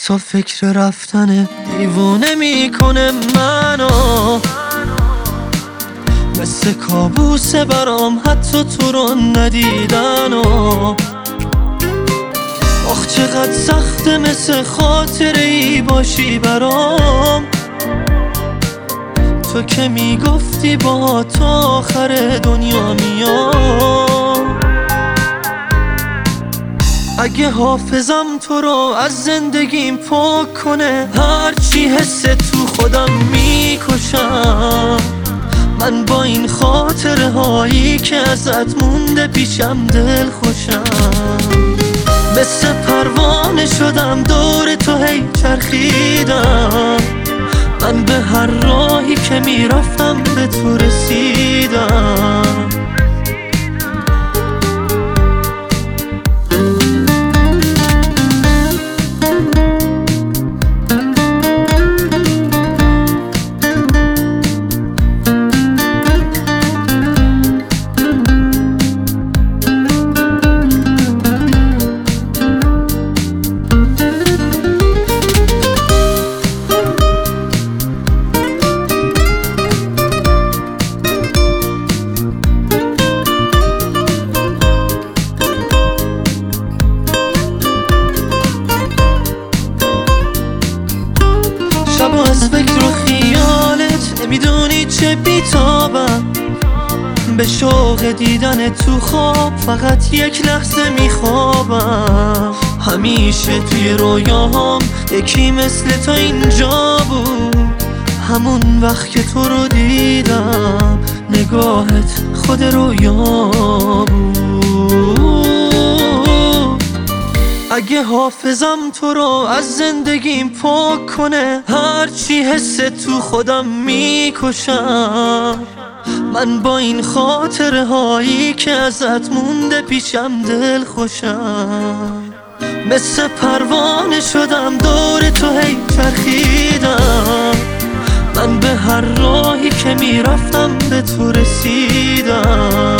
تا فکر رفتن دیوونه میکنه منو، مثل کابوسه برام حتی تو رو ندیدن. آخ چقدر سخته مثل خاطره ای باشی برام، تو که میگفتی با تو آخر دنیا میام. اگه حافظم تو رو از زندگیم پاک کنه، هرچی حس تو خودم میکشم. من با این خاطره هایی که ازت مونده پیشم دل خوشم. مثل پروانه شدم دور تو هی چرخیدم، من به هر راهی که میرفتم به تو رسیدم. شب از فکر و خیالت نمیدونی چه بیتابم، به شوق دیدن تو خواب فقط یک لحظه میخوابم. همیشه توی رویاهام یکی مثل تو اینجا بود، همون وقت که تو رو دیدم نگاهت خود رویا بود. اگه حافظم تو رو از زندگیم پاک کنه، هرچی حس تو خودم میکشم. من با این خاطره هایی که ازت مونده پیشم دل خوشم. مثل پروانه شدم دور تو هی چرخیدم، من به هر راهی که میرفتم به تو رسیدم.